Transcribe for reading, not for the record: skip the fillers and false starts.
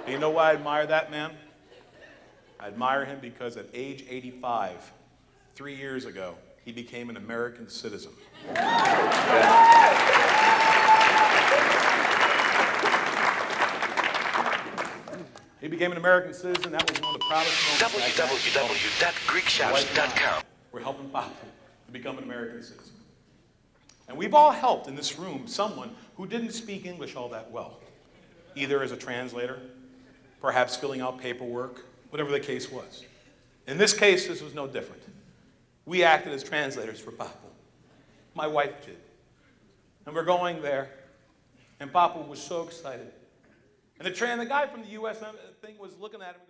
And you know why I admire that man? I admire him because at age 85, 3 years ago, he became an American citizen. He became an American citizen. That was one of the proudest moments. www.greekshouts.com. We're helping Papa to become an American citizen. And we've all helped in this room someone who didn't speak English all that well, either as a translator, perhaps filling out paperwork, whatever the case was. In this case, this was no different. We acted as translators for Papa. My wife did. And we're going there, and Papa was so excited. And the guy from the U.S. thing was looking at him.